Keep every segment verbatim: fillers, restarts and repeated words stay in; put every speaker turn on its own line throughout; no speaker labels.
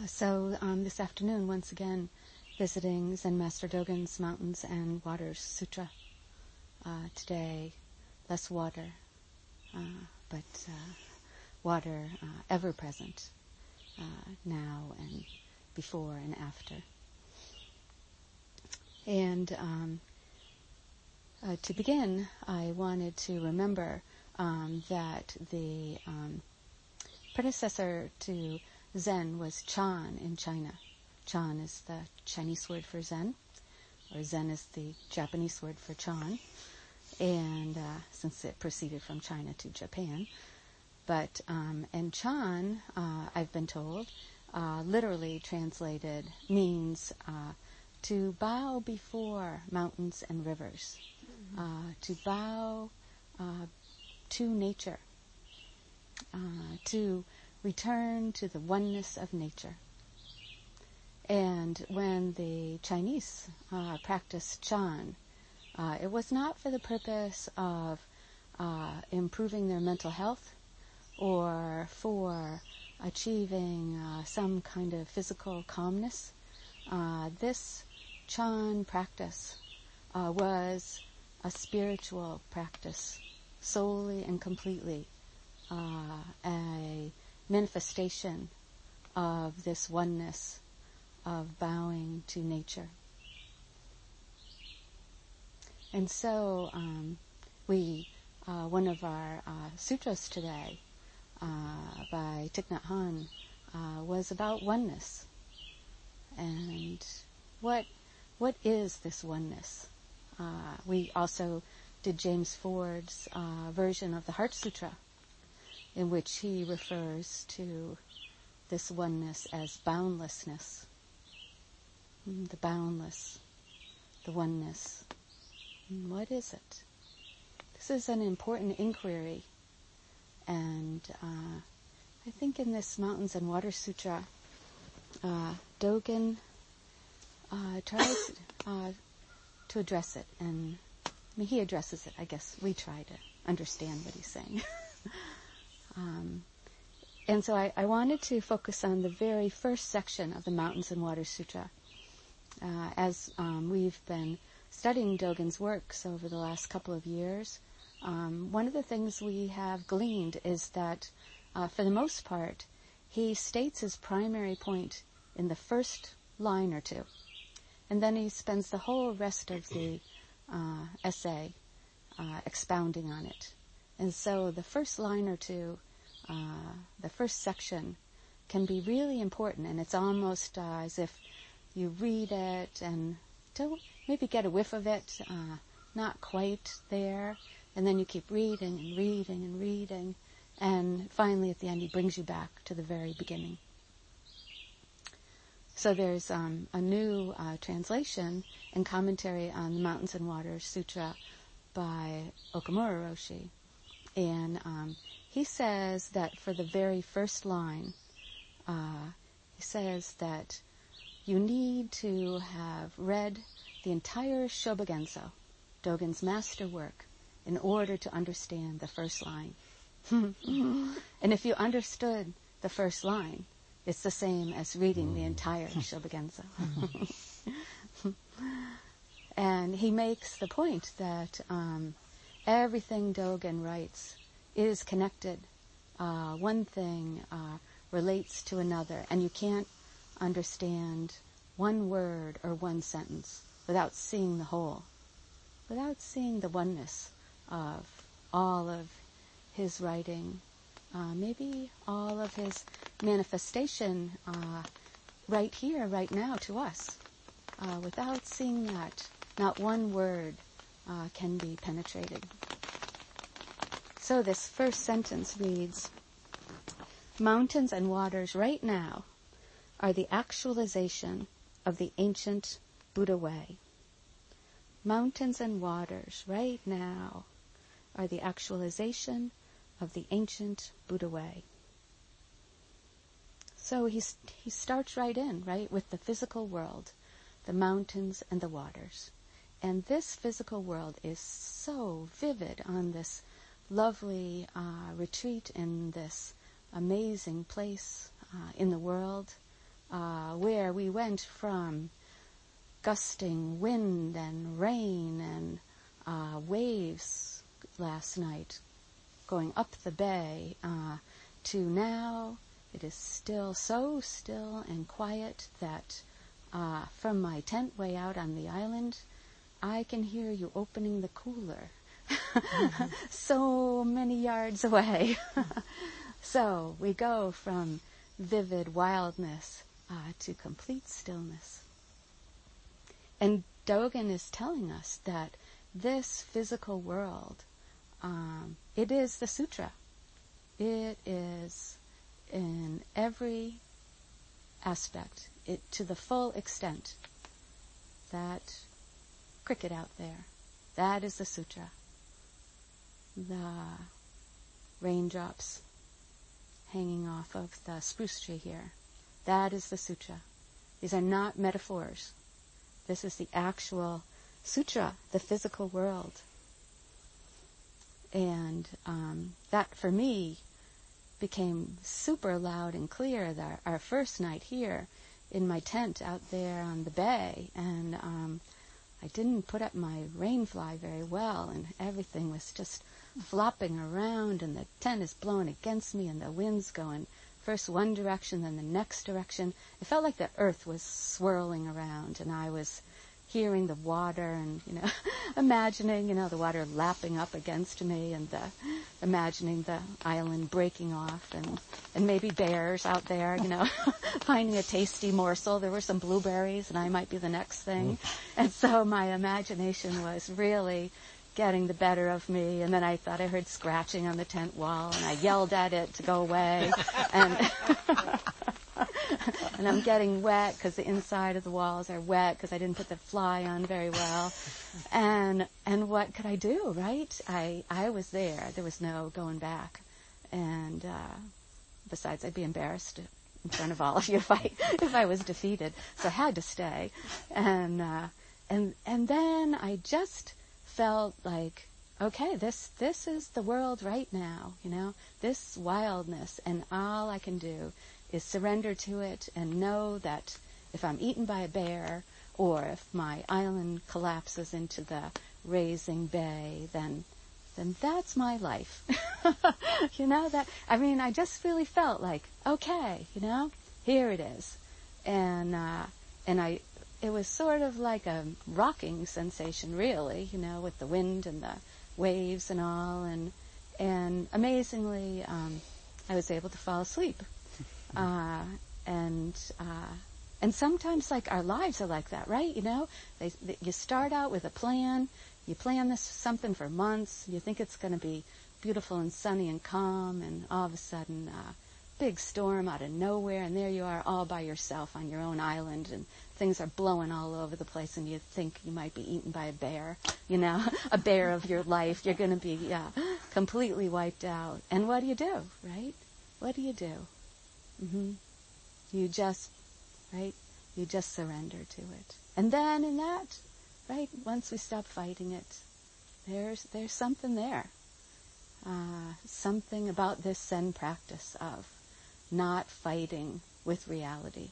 Uh, so um, this afternoon, once again, visiting Zen Master Dogen's Mountains and Waters Sutra. Uh, today, less water, uh, but uh, water uh, ever present, uh, now and before and after. And um, uh, to begin, I wanted to remember um, that the um, predecessor to Zen was Chan in China. Chan is the Chinese word for Zen, or Zen is the Japanese word for Chan, and uh, since it proceeded from China to Japan. But, um, and Chan, uh, I've been told, uh, literally translated means uh, to bow before mountains and rivers, mm-hmm. uh, to bow uh, to nature, uh, to return to the oneness of nature. And when the Chinese uh, practiced Chan, uh, it was not for the purpose of uh, improving their mental health or for achieving uh, some kind of physical calmness. Uh, this Chan practice uh, was a spiritual practice, solely and completely uh, a manifestation of this oneness of bowing to nature. And so um, we, uh, one of our uh, sutras today uh, by Thich Nhat Hanh uh, was about oneness. And what what is this oneness? Uh, we also did James Ford's uh, version of the Heart Sutra, in which he refers to this oneness as boundlessness. The boundless, the oneness. What is it? This is an important inquiry. And uh, I think in this Mountains and Water Sutra, uh, Dogen uh, tries uh, to address it. And I mean, he addresses it. I guess we try to understand what he's saying. um, and so I, I wanted to focus on the very first section of the Mountains and Water Sutra. Uh, as um, we've been studying Dogen's works over the last couple of years, um, one of the things we have gleaned is that, uh, for the most part, he states his primary point in the first line or two, and then he spends the whole rest of the uh, essay uh, expounding on it. And so the first line or two, uh, the first section, can be really important, and it's almost uh, as if you read it and don't maybe get a whiff of it, uh, not quite there, and then you keep reading and reading and reading, and finally at the end he brings you back to the very beginning. So there's um, a new uh, translation and commentary on the Mountains and Waters Sutra by Okamura Roshi, and um, he says that for the very first line, uh, he says that you need to have read the entire Shobogenzo, Dogen's masterwork, in order to understand the first line. And if you understood the first line, it's the same as reading the entire Shobogenzo. And he makes the point that um, everything Dogen writes is connected. Uh, one thing uh, relates to another, and you can't understand one word or one sentence without seeing the whole, without seeing the oneness of all of his writing, uh, maybe all of his manifestation uh, right here, right now to us. Uh, without seeing that, not one word uh, can be penetrated. So this first sentence reads, "Mountains and waters right now are the actualization of the ancient Buddha way. Mountains and waters right now are the actualization of the ancient Buddha way." So he, he starts right in, right, with the physical world, the mountains and the waters. And this physical world is so vivid on this lovely uh, retreat in this amazing place uh, in the world uh, where we went from gusting wind and rain and uh, waves last night going up the bay uh, to now it is still so still and quiet that uh, from my tent way out on the island, I can hear you opening the cooler mm-hmm. so many yards away. So we go from vivid wildness uh, to complete stillness. And Dogen is telling us that this physical world, um, it is the sutra. It is in every aspect, it to the full extent. That cricket out there, that is the sutra. The raindrops hanging off of the spruce tree here, that is the sutra. These are not metaphors. This is the actual sutra, the physical world. And um, that, for me, became super loud and clear that our first night here in my tent out there on the bay. And um, I didn't put up my rain fly very well, and everything was just flopping around, and the tent is blowing against me, and the wind's going first one direction, then the next direction. It felt like the earth was swirling around, and I was hearing the water and, you know, imagining, you know, the water lapping up against me, and the, imagining the island breaking off, and, and maybe bears out there, you know, finding a tasty morsel. There were some blueberries, and I might be the next thing. And so my imagination was really getting the better of me, and then I thought I heard scratching on the tent wall, and I yelled at it to go away, and and I'm getting wet because the inside of the walls are wet because I didn't put the fly on very well, and and what could I do, right? I I was there. There was no going back, and uh, besides, I'd be embarrassed in front of all of you if I if I was defeated, so I had to stay, and uh, and and then I just felt like, okay, this this is the world right now, you know, this wildness, and all I can do is surrender to it and know that if I'm eaten by a bear or if my island collapses into the raising bay, then then that's my life. You know, that, I mean, I just really felt like, okay, you know, here it is. And uh, and I it was sort of like a rocking sensation, really, you know, with the wind and the waves and all, and and amazingly, um, I was able to fall asleep. Uh, and uh, and sometimes, like, our lives are like that, right? You know, they, they, you start out with a plan, you plan this something for months, you think it's going to be beautiful and sunny and calm, and all of a sudden, uh, big storm out of nowhere, and there you are all by yourself on your own island, and things are blowing all over the place, and you think you might be eaten by a bear, you know, a bear of your life. You're going to be yeah, completely wiped out. And what do you do, right? What do you do? Mm-hmm. You just, right, you just surrender to it. And then in that, right, once we stop fighting it, there's there's something there. Uh, something about this Zen practice of not fighting with reality.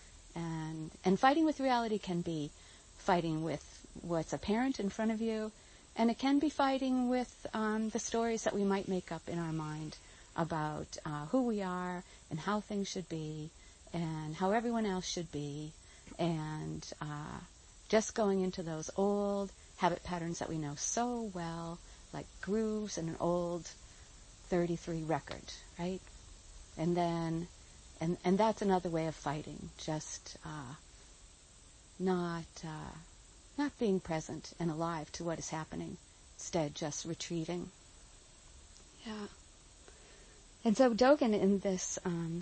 And and fighting with reality can be fighting with what's apparent in front of you, and it can be fighting with um, the stories that we might make up in our mind about uh, who we are and how things should be and how everyone else should be, and uh, just going into those old habit patterns that we know so well, like grooves in an old thirty-three record, right? And then, and and that's another way of fighting, just uh, not uh, not being present and alive to what is happening, instead just retreating. Yeah. And so Dogen, in this um,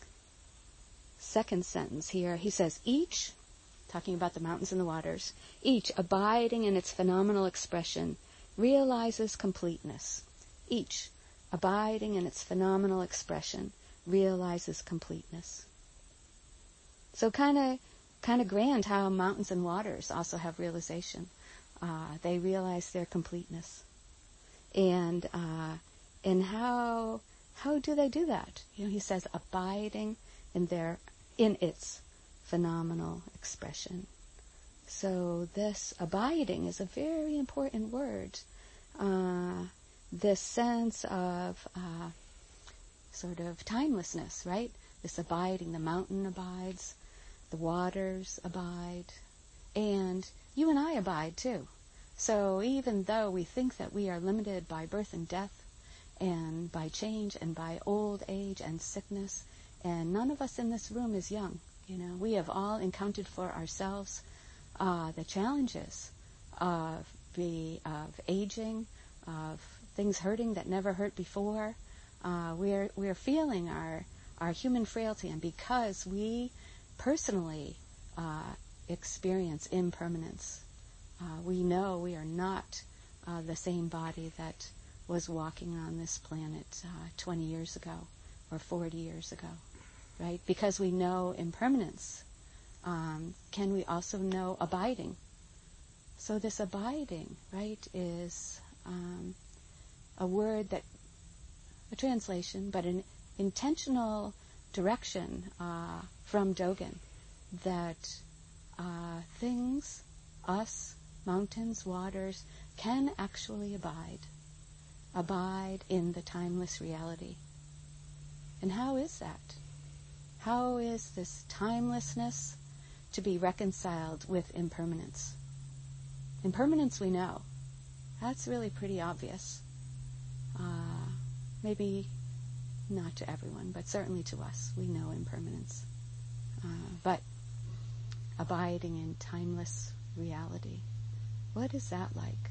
second sentence here, he says, each, talking about the mountains and the waters, each abiding in its phenomenal expression realizes completeness. Each abiding in its phenomenal expression realizes completeness. So kind of kind of grand how mountains and waters also have realization. Uh, they realize their completeness. And uh, and how how do they do that? You know, he says abiding in their in its phenomenal expression. So this abiding is a very important word. Uh, this sense of uh, sort of timelessness, right? This abiding, the mountain abides, the waters abide, and you and I abide too. So even though we think that we are limited by birth and death, and by change, and by old age and sickness, and none of us in this room is young, you know, we have all encountered for ourselves uh, the challenges of the of aging, of things hurting that never hurt before. Uh, we're we're feeling our our human frailty, and because we personally uh, experience impermanence, uh, we know we are not uh, the same body that was walking on this planet uh, twenty years ago or forty years ago, right? Because we know impermanence, um, can we also know abiding? So this abiding, right, is um, a word that, a translation, but an intentional direction uh, from Dogen that uh, things, us, mountains, waters, can actually abide. Abide in the timeless reality. And how is that? How is this timelessness to be reconciled with impermanence? Impermanence we know. That's really pretty obvious. Uh, maybe not to everyone, but certainly to us. We know impermanence. Uh, but abiding in timeless reality, what is that like?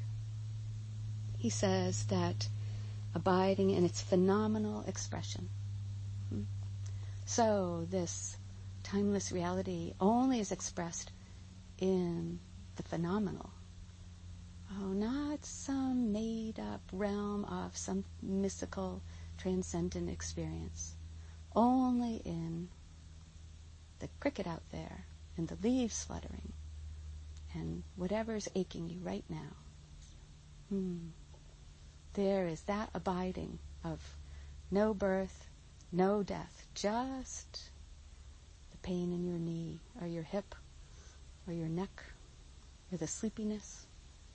He says that abiding in its phenomenal expression. Hmm? So this timeless reality only is expressed in the phenomenal. Oh, not some made-up realm of some mystical, transcendent experience. Only in the cricket out there, and the leaves fluttering, and whatever's aching you right now. Hmm. There is that abiding of no birth, no death, just the pain in your knee, or your hip, or your neck, or the sleepiness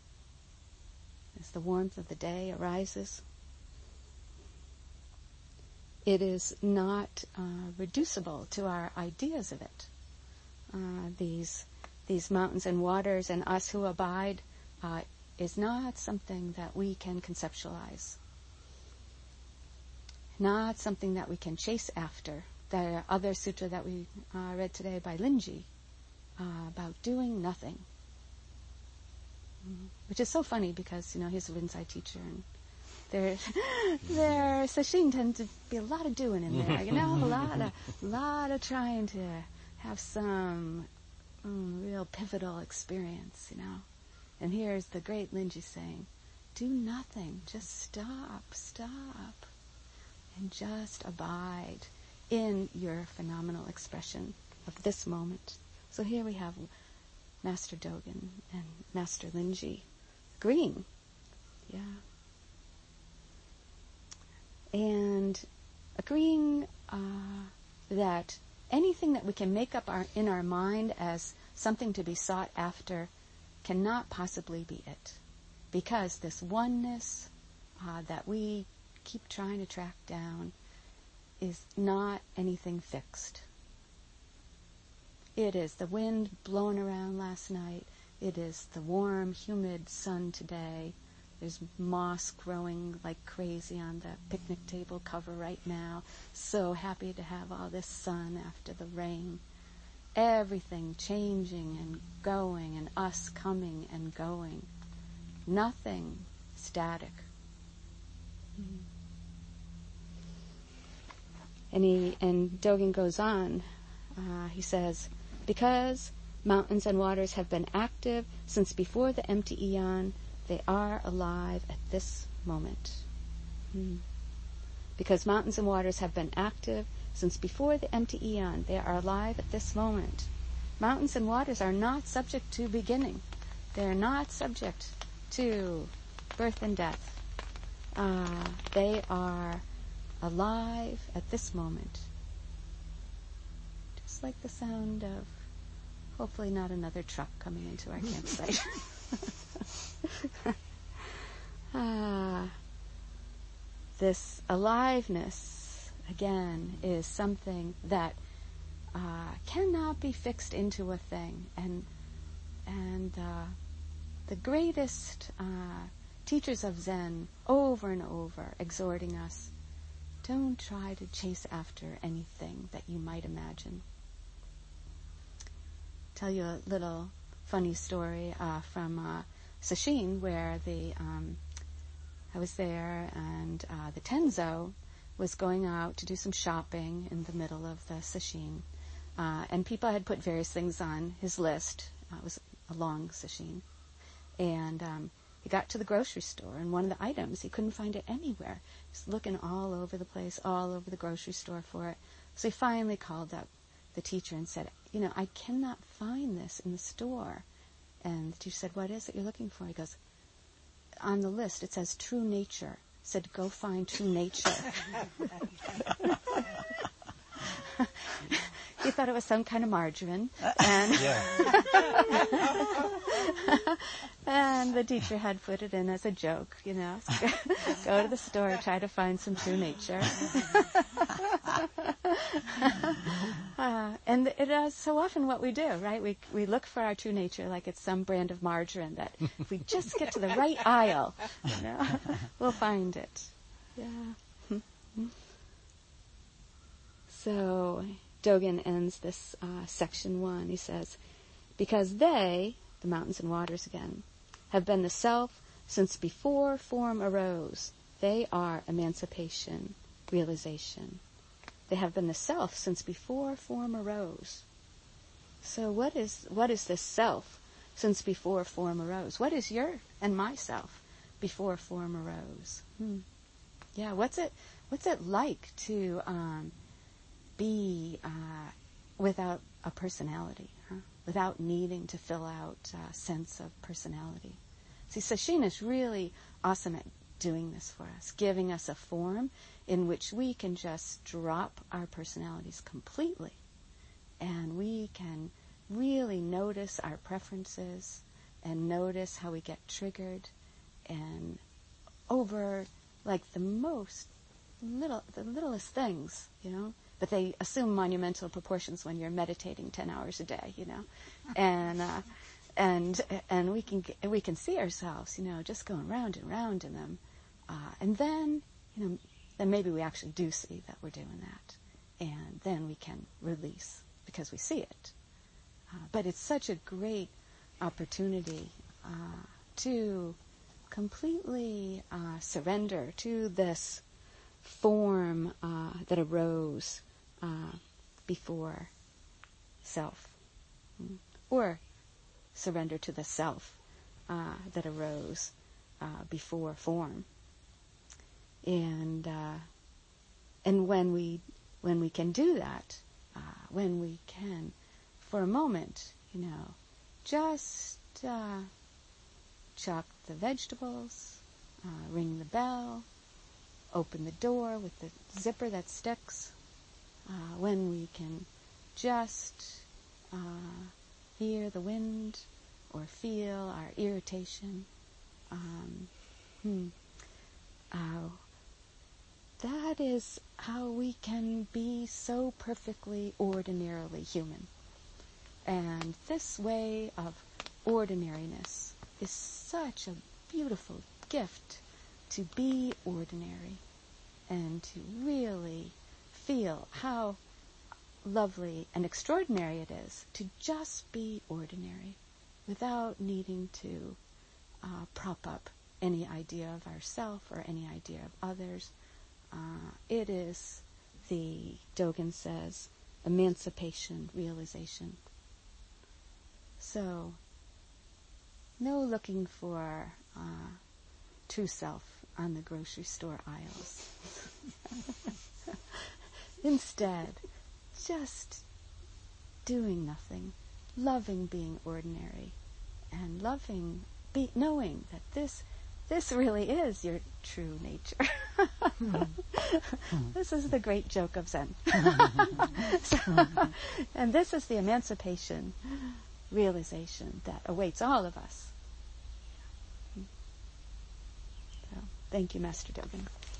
as the warmth of the day arises. It is not uh, reducible to our ideas of it. Uh, these these mountains and waters and us who abide uh, is not something that we can conceptualize. Not something that we can chase after. The other sutra that we uh, read today by Linji, uh, about doing nothing. Mm. Which is so funny because, you know, he's a Rinzai teacher, and there, there, sesshin tends to be a lot of doing in there, you know, a lot of, lot of trying to have some mm, real pivotal experience, you know. And here's the great Linji saying, do nothing, just stop, stop, and just abide in your phenomenal expression of this moment. So here we have Master Dogen and Master Linji agreeing. Yeah. And agreeing uh, that anything that we can make up our, in our mind as something to be sought after cannot possibly be it. Because this oneness uh, that we keep trying to track down is not anything fixed. It is the wind blowing around last night. It is the warm, humid sun today. There's moss growing like crazy on the picnic table cover right now. So happy to have all this sun after the rain. Everything changing and going, and us coming and going. Nothing static. Mm. And he and Dogen goes on. Uh, he says, because mountains and waters have been active since before the empty eon, they are alive at this moment. Hmm. Because mountains and waters have been active since before the empty eon, they are alive at this moment. Mountains and waters are not subject to beginning. They are not subject to birth and death. Uh, they are alive at this moment. Just like the sound of hopefully not another truck coming into our campsite. ah, this aliveness, again, is something that uh, cannot be fixed into a thing. And and uh, the greatest uh, teachers of Zen, over and over, exhorting us, don't try to chase after anything that you might imagine. Tell you a little funny story uh, from uh, Sesshin, where the um, I was there, and uh, the Tenzo was going out to do some shopping in the middle of the Sesshin, uh, and people had put various things on his list. Uh, it was a long Sesshin, and um, he got to the grocery store, and one of the items, he couldn't find it anywhere. He was looking all over the place, all over the grocery store for it. So he finally called up the teacher and said, you know, I cannot find this in the store. And the teacher said, what is it you're looking for? He goes, on the list it says true nature. He said, go find true nature. He thought it was some kind of margarine. And, and the teacher had put it in as a joke, you know. Go to the store, try to find some true nature. uh, and it is so often what we do, right? We we look for our true nature like it's some brand of margarine that if we just get to the right aisle, you know, we'll find it. Yeah. So Dogen ends this uh, section one. He says, because they, the mountains and waters again, have been the self since before form arose. They are emancipation, realization. They have been the self since before form arose. So what is what is this self since before form arose? What is your and my self before form arose? Hmm. Yeah, what's it what's it like to um, be uh, without a personality, huh? Without needing to fill out a sense of personality? See, Sesshin is really awesome at doing this for us, giving us a form in which we can just drop our personalities completely, and we can really notice our preferences and notice how we get triggered, and over like the most little, the littlest things, you know, but they assume monumental proportions when you're meditating ten hours a day, you know, and uh, and and we can we can see ourselves, you know, just going round and round in them, uh, and then, you know, then maybe we actually do see that we're doing that, and then we can release because we see it. Uh, but it's such a great opportunity uh, to completely uh, surrender to this form uh, that arose uh, before self, mm. or surrender to the self uh, that arose uh, before form. And uh, and when we when we can do that, uh, when we can, for a moment, you know, just uh, chop the vegetables, uh, ring the bell, open the door with the zipper that sticks, uh, when we can just uh, hear the wind or feel our irritation, um, hmm, uh, that is how we can be so perfectly ordinarily human. And this way of ordinariness is such a beautiful gift, to be ordinary and to really feel how lovely and extraordinary it is to just be ordinary without needing to uh, prop up any idea of ourself or any idea of others. Uh, it is the, Dogen says, emancipation, realization. So, no looking for uh, true self on the grocery store aisles. Instead, just doing nothing, loving being ordinary, and loving, be, knowing that this this really is your true nature. This is the great joke of Zen. So, and this is the emancipation realization that awaits all of us. So, thank you, Master Dogen.